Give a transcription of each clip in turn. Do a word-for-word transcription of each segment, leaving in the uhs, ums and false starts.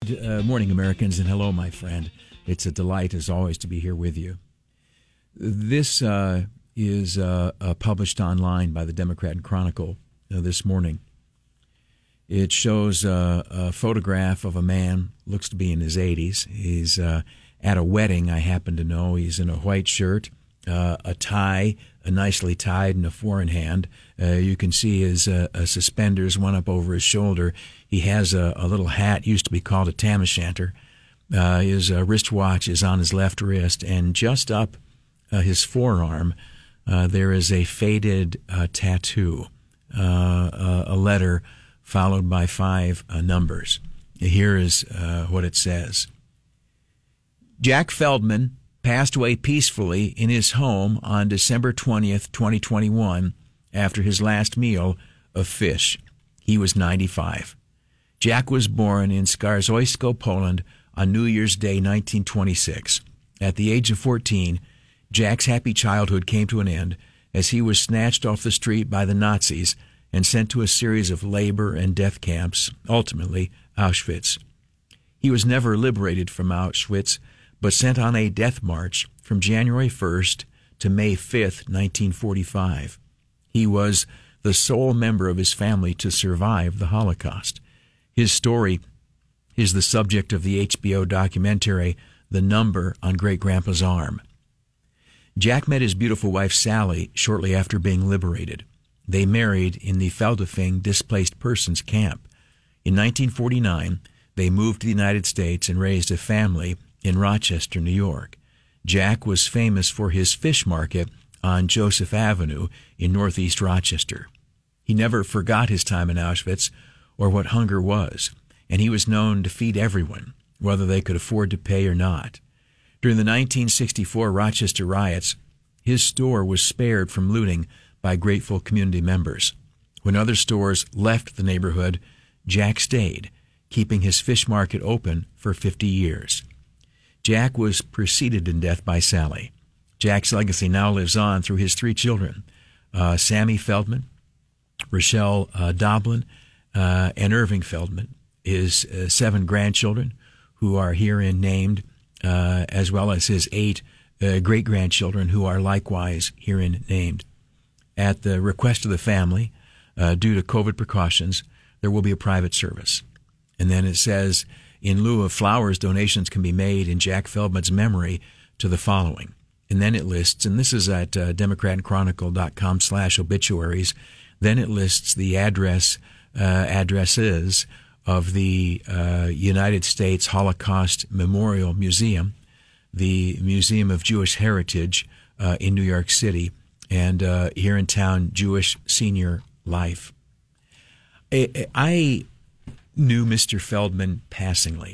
Uh, morning, Americans, and hello, my friend. It's a delight, as always, to be here with you. This uh, is uh, uh, published online by the Democrat and Chronicle uh, this morning. It shows uh, a photograph of a man, looks to be in his eighties. He's uh, at a wedding, I happen to know. He's in a white shirt, uh, a tie, a nicely tied, and a four in hand. Uh, you can see his uh, uh, suspenders, one up over his shoulder. He has a, a little hat, used to be called a tam o' shanter. Uh, his uh, wristwatch is on his left wrist, and just up uh, his forearm, uh, there is a faded uh, tattoo, uh, uh, a letter followed by five uh, numbers. Here is uh, what it says. Jack Feldman passed away peacefully in his home on December twentieth, twenty twenty-one, after his last meal of fish. He was ninety-five. Jack was born in Skarzoisko, Poland, on New Year's Day, nineteen twenty-six. At the age of fourteen, Jack's happy childhood came to an end as he was snatched off the street by the Nazis and sent to a series of labor and death camps, ultimately Auschwitz. He was never liberated from Auschwitz, but sent on a death march from January first to May fifth, nineteen forty-five. He was the sole member of his family to survive the Holocaust. His story is the subject of the H B O documentary The Number on Great Grandpa's Arm. Jack met his beautiful wife Sally shortly after being liberated. They married in the Feldafing displaced persons camp. In nineteen forty-nine, they moved to the United States and raised a family in Rochester, New York. Jack was famous for his fish market on Joseph Avenue in northeast Rochester. He never forgot his time in Auschwitz or what hunger was, and he was known to feed everyone, whether they could afford to pay or not. During the nineteen sixty-four Rochester riots, his store was spared from looting by grateful community members. When other stores left the neighborhood, Jack stayed, keeping his fish market open for fifty years. Jack was preceded in death by Sally. Jack's legacy now lives on through his three children, uh, Sammy Feldman, Rochelle uh, Doblin, uh, and Irving Feldman, his uh, seven grandchildren, who are herein named, uh, as well as his eight uh, great-grandchildren, who are likewise herein named. At the request of the family, uh, due to COVID precautions, there will be a private service. And then it says, in lieu of flowers, donations can be made in Jack Feldman's memory to the following. And then it lists, and this is at uh, democratandchronicle.com slash obituaries, then it lists the address, uh, addresses of the uh, United States Holocaust Memorial Museum, the Museum of Jewish Heritage uh, in New York City, and uh, here in town, Jewish Senior Life. I, I knew Mister Feldman passingly.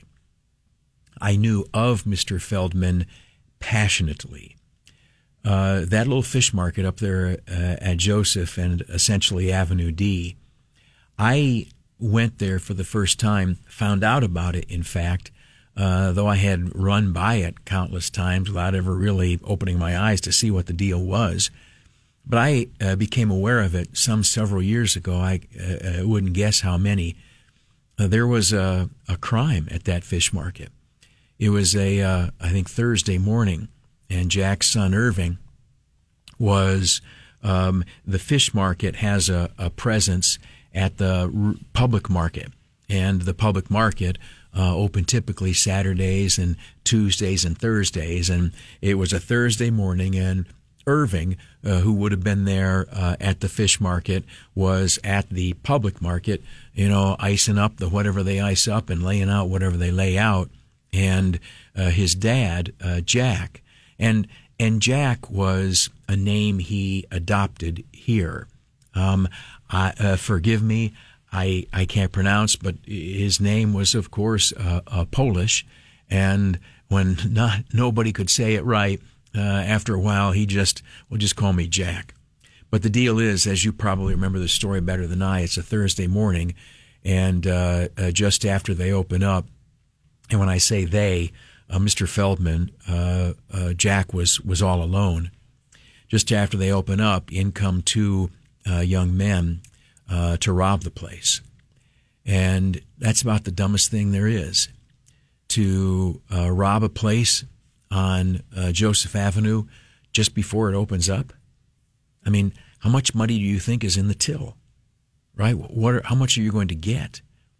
I knew of Mister Feldman passionately. Uh, that little fish market up there uh, at Joseph and essentially Avenue D, I went there for the first time, found out about it, in fact, uh, though I had run by it countless times without ever really opening my eyes to see what the deal was. But I uh, became aware of it some several years ago. I uh, wouldn't guess how many. Uh, there was a, a crime at that fish market. It was a, uh, I think, Thursday morning, and Jack's son Irving was, um, the fish market has a, a presence at the r- public market, and the public market uh, open typically Saturdays and Tuesdays and Thursdays, and it was a Thursday morning, and Irving, uh, who would have been there uh, at the fish market, was at the public market, you know, icing up the whatever they ice up and laying out whatever they lay out. And uh, his dad, uh, Jack, and and Jack was a name he adopted here. Um, I, uh, forgive me, I I can't pronounce, but his name was, of course, uh, uh, Polish, and when not nobody could say it right. Uh, after a while, he just, well, just call me Jack. But the deal is, as you probably remember the story better than I, it's a Thursday morning, and uh, uh, just after they open up, and when I say they, uh, Mister Feldman, uh, uh, Jack was, was all alone. Just after they open up, in come two uh, young men uh, to rob the place. And that's about the dumbest thing there is. to uh, rob a place on uh, Joseph Avenue just before it opens up? I mean, how much money do you think is in the till, right? What? Are, how much are you going to get?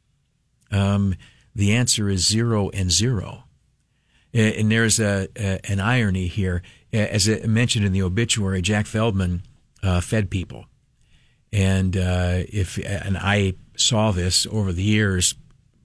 Um, the answer is zero and zero. And there's a, a, an irony here. As I mentioned in the obituary, Jack Feldman uh, fed people. And uh, if and I saw this over the years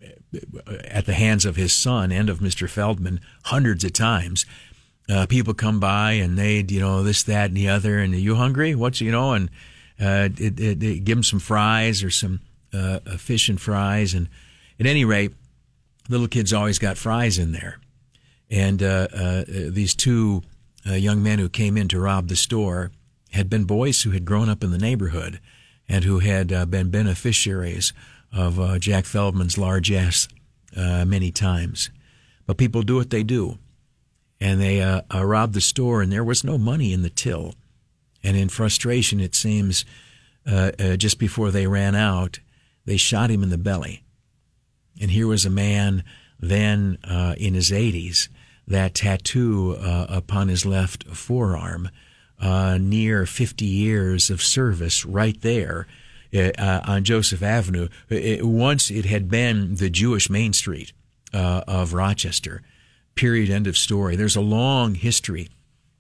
at the hands of his son and of Mister Feldman hundreds of times. Uh, people come by and they, you know, this, that, and the other, and are you hungry? What's, you know, and uh, it, it, it, give them some fries or some uh, fish and fries. And at any rate, little kids always got fries in there. And uh, uh, these two uh, young men who came in to rob the store had been boys who had grown up in the neighborhood and who had uh, been beneficiaries of uh, Jack Feldman's largesse uh, many times. But people do what they do. And they uh, uh, robbed the store, and there was no money in the till. And in frustration, it seems, uh, uh, just before they ran out, they shot him in the belly. And here was a man then uh, in his eighties, that tattoo uh, upon his left forearm, uh, near fifty years of service right there uh, on Joseph Avenue. It, once it had been the Jewish Main Street uh, of Rochester. Period, end of story. There's a long history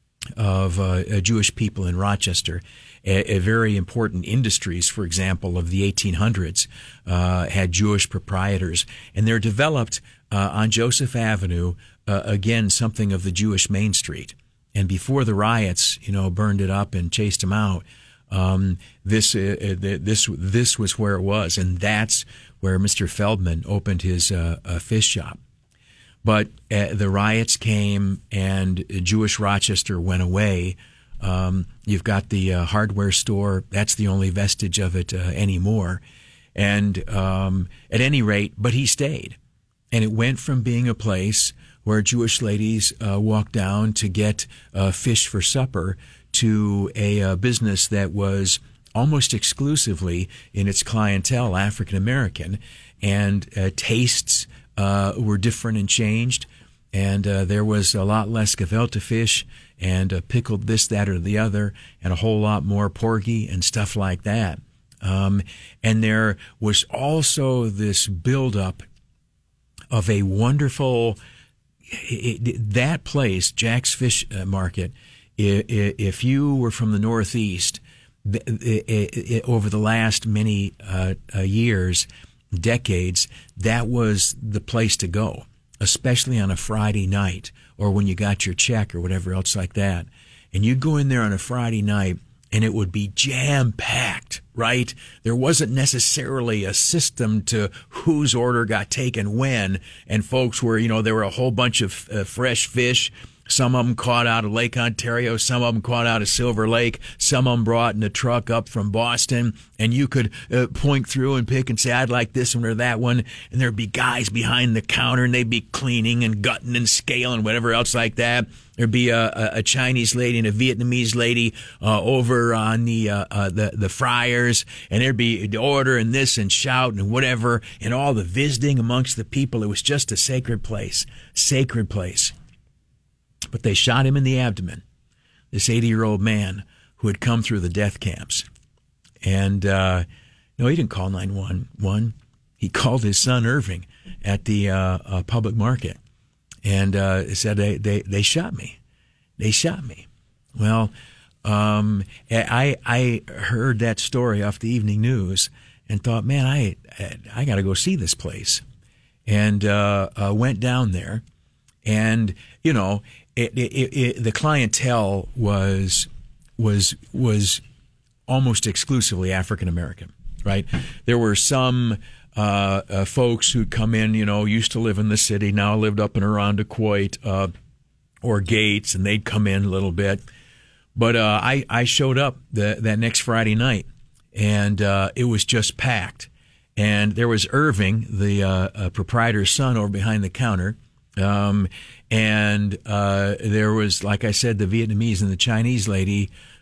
of uh, Jewish people in Rochester. A, a very important industries, for example, of the eighteen hundreds uh, had Jewish proprietors. And they're developed uh, on Joseph Avenue, uh, again, something of the Jewish Main Street. And before the riots, you know, burned it up and chased them out, um, this, uh, this, this was where it was. And that's where Mister Feldman opened his uh, uh, fish shop. But uh, the riots came and Jewish Rochester went away. Um, you've got the uh, hardware store. That's the only vestige of it uh, anymore. And um, at any rate, but he stayed. And it went from being a place where Jewish ladies uh, walked down to get uh, fish for supper to a uh, business that was almost exclusively in its clientele African American, and uh, tastes Uh, were different and changed, and uh, there was a lot less gefilte fish and uh, pickled this, that, or the other, and a whole lot more porgy and stuff like that. Um, and there was also this buildup of a wonderful, it, it, that place, Jack's Fish Market, if, if you were from the Northeast, it, it, it, over the last many uh, uh, years, decades, that was the place to go, especially on a Friday night or when you got your check or whatever else like that. And you'd go in there on a Friday night and it would be jam-packed, right? There wasn't necessarily a system to whose order got taken when, and folks were, you know, there were a whole bunch of uh, fresh fish. Some of them caught out of Lake Ontario, some of them caught out of Silver Lake, some of them brought in a truck up from Boston, and you could uh, point through and pick and say, I'd like this one or that one, and there'd be guys behind the counter, and they'd be cleaning and gutting and scaling, whatever else like that. There'd be a, a, a Chinese lady and a Vietnamese lady uh, over on the, uh, uh, the the fryers, and there'd be the order and this and shout and whatever, and all the visiting amongst the people. It was just a sacred place, sacred place. But they shot him in the abdomen, this eighty-year-old man who had come through the death camps. And, uh, no, he didn't call nine one one. He called his son Irving at the uh, uh, public market and uh, said, they, they, they shot me. They shot me. Well, um, I, I heard that story off the evening news and thought, man, I, I got to go see this place. And uh, uh, went down there. And, you know, It, it, it, the clientele was was was almost exclusively African American, right? There were some uh, uh, folks who'd come in, you know, used to live in the city, now lived up and around Detroit uh, or Gates, and they'd come in a little bit. But uh, I I showed up the, that next Friday night, and uh, it was just packed. And there was Irving, the uh, uh, proprietor's son, over behind the counter. Um, and uh, there was, like I said, the Vietnamese and the Chinese lady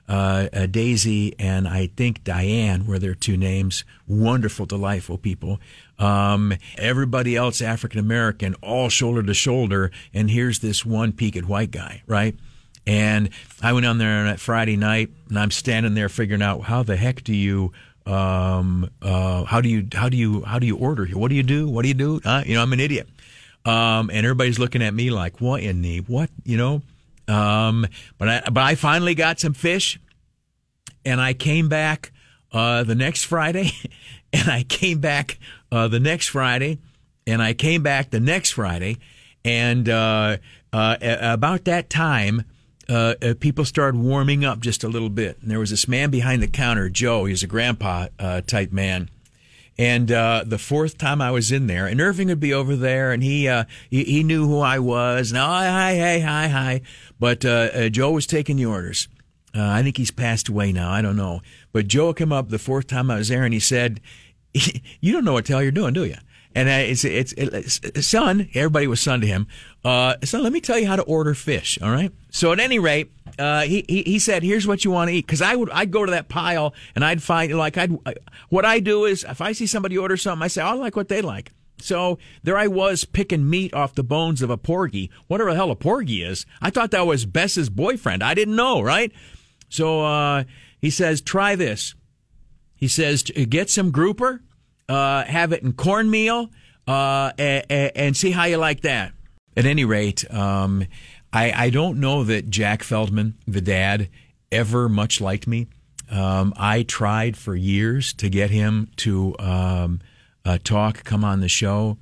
Uh, uh, Daisy and I think Diane were their two names. Wonderful, delightful people. Um, everybody else African American, all shoulder to shoulder. And here's this one peaked white guy, right? And I went on there on that Friday night, and I'm standing there figuring out how the heck do you, um, uh, how do you, how do you, how do you order here? What do you do? What do you do? Uh, you know, I'm an idiot. Um, and everybody's looking at me like, what in the what? You know. Um, but I, but I finally got some fish, and I came back uh, the next Friday, and I came back uh, the next Friday, and I came back the next Friday, and uh, uh, about that time, uh, uh, people started warming up just a little bit. And there was this man behind the counter, Joe. He was a grandpa uh, type man. And uh, the fourth time I was in there, and Irving would be over there, and he uh, he, he knew who I was. And, oh, hi, hi, hi, hi. But uh, uh, Joe was taking the orders. Uh, I think he's passed away now. I don't know. But Joe came up the fourth time I was there, and he said, you don't know what the hell you're doing, do you? And uh, it's, it's, it's, son, everybody was son to him. Uh, son, let me tell you how to order fish, all right? So at any rate, uh, he, he he said, here's what you want to eat. Because I would, I'd go to that pile, and I'd find, like, I'd, what I do is, if I see somebody order something, I say, I like what they like. So there I was picking meat off the bones of a porgy. Whatever the hell a porgy is. I thought that was Bess's boyfriend. I didn't know, right? So uh, he says, try this. He says, get some grouper. Uh, have it in cornmeal, uh, and, and see how you like that. At any rate, um, I, I don't know that Jack Feldman, the dad, ever much liked me. Um, I tried for years to get him to um, uh, talk, come on the show,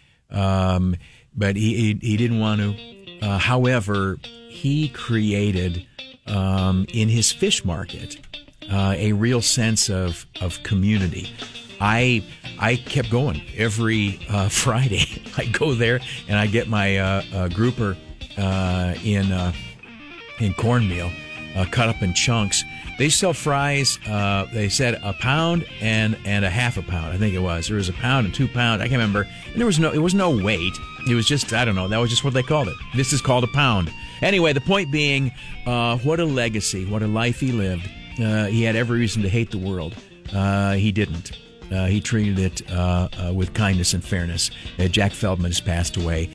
um, but he, he he didn't want to. Uh, however, he created um, in his fish market uh, a real sense of of community. I I kept going every uh, Friday. I go there and I get my uh, uh, grouper uh, in uh, in cornmeal, uh, cut up in chunks. They sell fries. Uh, they said a pound and, and a half a pound. I think it was. There was a pound and two pounds. I can't remember. And there was no. It was no weight. It was just I don't know. That was just what they called it. This is called a pound. Anyway, the point being, uh, what a legacy. What a life he lived. Uh, he had every reason to hate the world. Uh, he didn't. Uh, he treated it uh, uh, with kindness and fairness. Uh, Jack Feldman has passed away.